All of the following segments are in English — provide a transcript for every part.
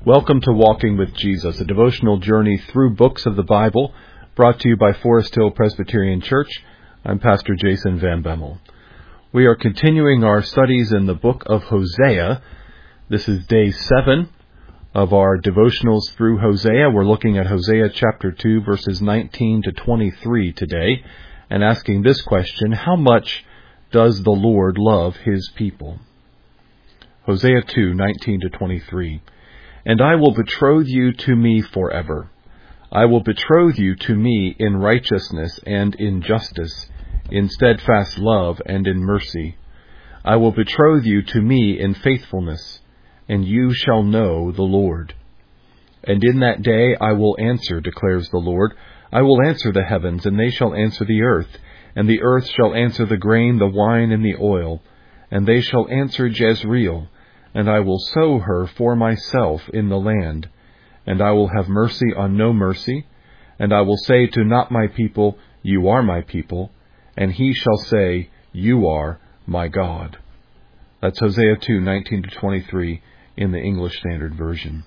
Welcome to Walking with Jesus, a devotional journey through books of the Bible, brought to you by Forest Hill Presbyterian Church. I'm Pastor Jason Van Bemmel. We are continuing our studies in the book of Hosea. This is day 7 of our devotionals through Hosea. We're looking at Hosea chapter 2, verses 19 to 23 today, and asking this question: how much does the Lord love his people? Hosea 2, 19 to 23. And I will betroth you to me forever. I will betroth you to me in righteousness and in justice, in steadfast love and in mercy. I will betroth you to me in faithfulness, and you shall know the Lord. And in that day I will answer, declares the Lord. I will answer the heavens, and they shall answer the earth, and the earth shall answer the grain, the wine, and the oil, and they shall answer Jezreel. And I will sow her for myself in the land, and I will have mercy on no mercy, and I will say to not my people, you are my people, and he shall say, you are my God. That's Hosea 2, 19 to 23 in the English Standard Version.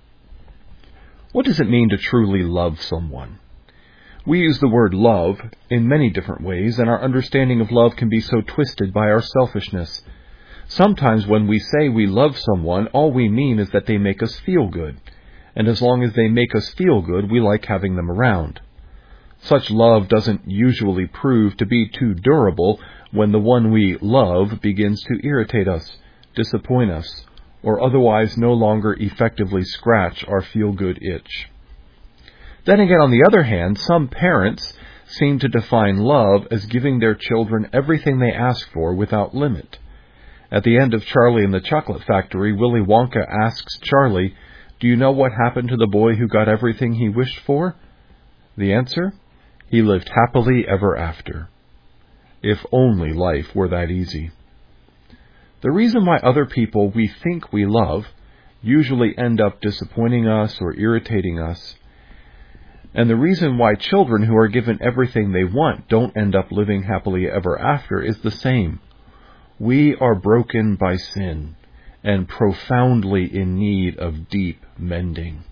What does it mean to truly love someone? We use the word love in many different ways, and our understanding of love can be so twisted by our selfishness. Sometimes when we say we love someone, all we mean is that they make us feel good. And as long as they make us feel good, we like having them around. Such love doesn't usually prove to be too durable when the one we love begins to irritate us, disappoint us, or otherwise no longer effectively scratch our feel-good itch. Then again, on the other hand, some parents seem to define love as giving their children everything they ask for without limit. At the end of Charlie and the Chocolate Factory, Willy Wonka asks Charlie, do you know what happened to the boy who got everything he wished for? The answer? He lived happily ever after. If only life were that easy. The reason why other people we think we love usually end up disappointing us or irritating us, and the reason why children who are given everything they want don't end up living happily ever after is the same. We are broken by sin and profoundly in need of deep mending.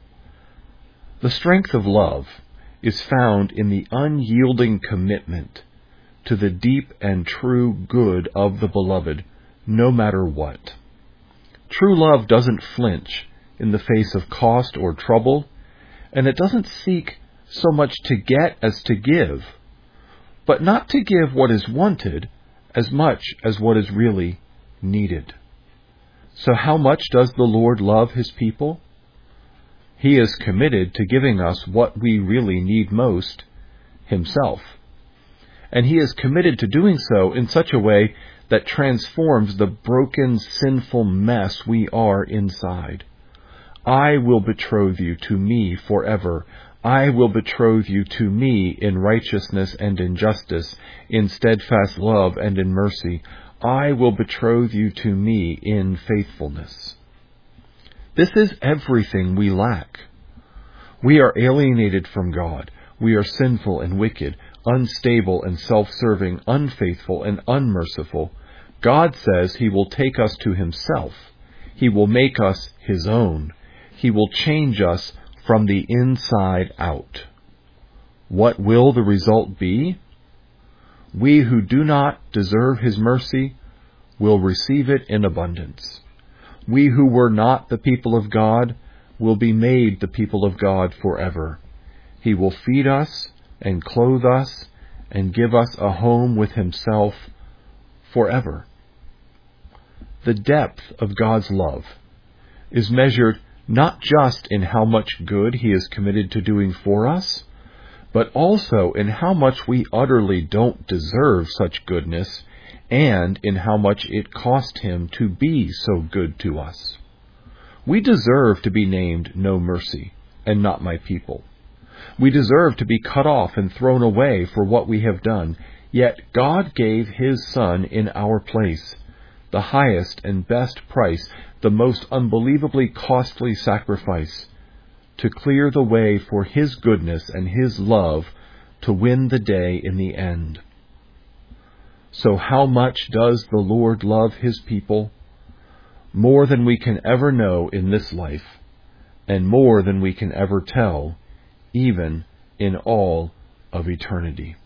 The strength of love is found in the unyielding commitment to the deep and true good of the beloved, no matter what. True love doesn't flinch in the face of cost or trouble, and it doesn't seek so much to get as to give, but not to give what is wanted as much as what is really needed. So how much does the Lord love his people? He is committed to giving us what we really need most, himself. And he is committed to doing so in such a way that transforms the broken, sinful mess we are inside. I will betroth you to me forever. I will betroth you to me in righteousness and in justice, in steadfast love and in mercy. I will betroth you to me in faithfulness. This is everything we lack. We are alienated from God. We are sinful and wicked, unstable and self-serving, unfaithful and unmerciful. God says he will take us to himself. He will make us his own. He will change us from the inside out. What will the result be? We who do not deserve his mercy will receive it in abundance. We who were not the people of God will be made the people of God forever. He will feed us and clothe us and give us a home with himself forever. The depth of God's love is measured not just in how much good he is committed to doing for us, but also in how much we utterly don't deserve such goodness, and in how much it cost him to be so good to us. We deserve to be named no mercy, and not my people. We deserve to be cut off and thrown away for what we have done, yet God gave his Son in our place, the highest and best price, the most unbelievably costly sacrifice, to clear the way for his goodness and his love to win the day in the end. So how much does the Lord love his people? More than we can ever know in this life, and more than we can ever tell, even in all of eternity.